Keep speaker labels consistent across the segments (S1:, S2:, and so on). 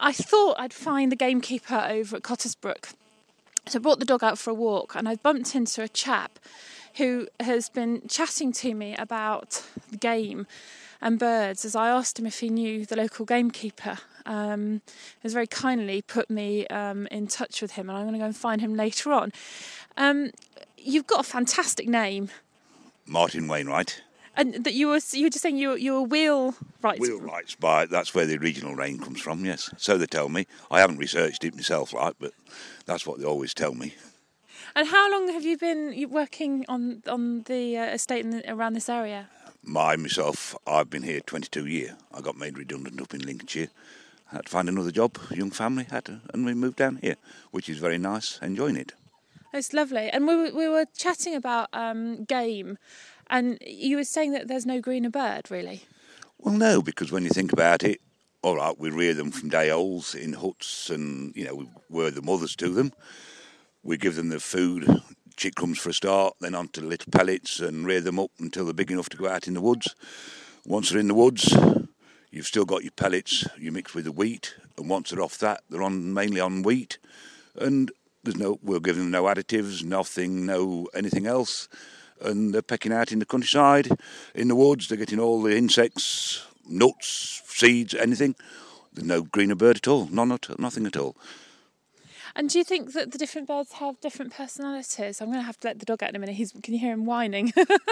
S1: I thought I'd find the gamekeeper over at Cottersbrook. So I brought the dog out for a walk, and I bumped into a chap who has been chatting to me about the game and birds as I asked him if he knew the local gamekeeper. He has very kindly put me in touch with him, and I'm going to go and find him later on. You've got a fantastic name.
S2: Martin Wainwright.
S1: And that you were just saying you were wheelwrights.
S2: Wheelwrights, that's where the original name comes from, yes. So they tell me. I haven't researched it myself, but that's what they always tell me.
S1: And how long have you been working on the estate around this area?
S2: Myself, I've been here 22 years. I got made redundant up in Lincolnshire. I had to find another job, young family, and we moved down here, which is very nice, enjoying it.
S1: It's lovely. And we were chatting about game, and you were saying that there's no greener bird, really?
S2: Well, no, because when you think about it, all right, we rear them from day olds in huts and, we're the mothers to them. We give them the food, chick crumbs for a start, then onto the little pellets and rear them up until they're big enough to go out in the woods. Once they're in the woods, you've still got your pellets, you mix with the wheat, and once they're off that, they're mainly on wheat. And we're giving them no additives, nothing, no anything else. And they're pecking out in the countryside, in the woods, they're getting all the insects, nuts, seeds, anything. There's no greener bird at all, nothing at all. And
S1: do you think that the different birds have different personalities? I'm going to have to let the dog out in a minute. Can you hear him whining?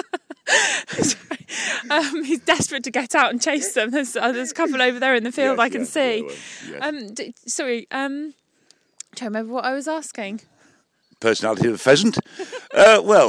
S1: He's desperate to get out and chase them. There's a couple over there in the field I can see. Yes. Sorry, trying to remember what I was asking.
S2: Personality of a pheasant? There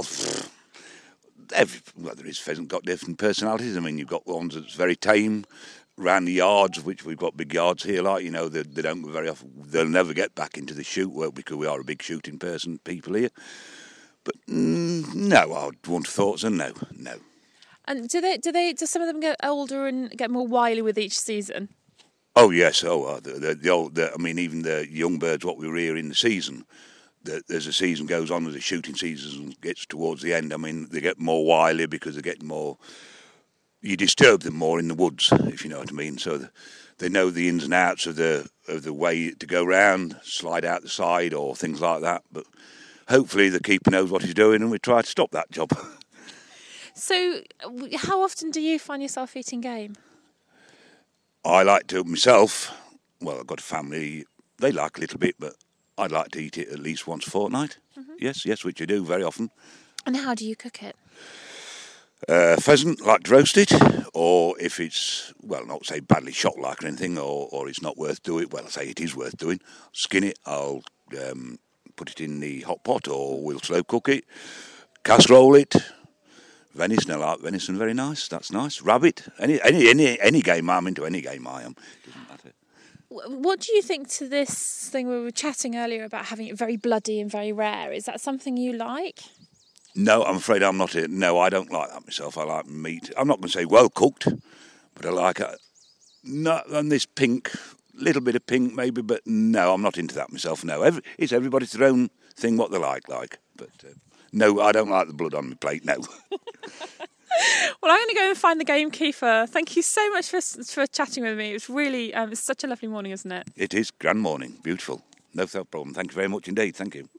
S2: is pheasant got different personalities. I mean, you've got ones that's very tame. Around the yards, which we've got big yards here, they don't go very often. They'll never get back into the shoot work because we are a big shooting people here. But no, I wouldn't have thought so. No.
S1: And do some of them get older and get more wily with each season?
S2: Oh yes. Even the young birds, what we rear in the season. As the season goes on, as the shooting season gets towards the end, they get more wily because they're getting more. You disturb them more in the woods, if you know what I mean. So they know the ins and outs of the way to go round, slide out the side or things like that. But hopefully the keeper knows what he's doing and we try to stop that job.
S1: So how often do you find yourself eating game?
S2: I like to myself. Well, I've got a family. They like a little bit, but I'd like to eat it at least once a fortnight. Mm-hmm. Yes, which I do very often.
S1: And how do you cook it?
S2: Pheasant, like to roast it, or if it's, not say badly shot like or anything, or it's not worth doing, I say it is worth doing, skin it, I'll put it in the hot pot, or we'll slow cook it, casserole it, venison, I like venison, very nice, that's nice, rabbit, any game, I'm into any game, I am, doesn't matter.
S1: What do you think to this thing we were chatting earlier about having it very bloody and very rare? Is that something you like?
S2: No, I'm afraid I'm not. No, I don't like that myself. I like meat. I'm not going to say well cooked, but I like it. Not on this pink, little bit of pink maybe, but no, I'm not into that myself. No, it's everybody's their own thing what they like. But no, I don't like the blood on my plate. No.
S1: Well, I'm going to go and find the gamekeeper. Thank you so much for chatting with me. It was really it's such a lovely morning, isn't it?
S2: It is grand morning, beautiful. No problem. Thank you very much indeed. Thank you.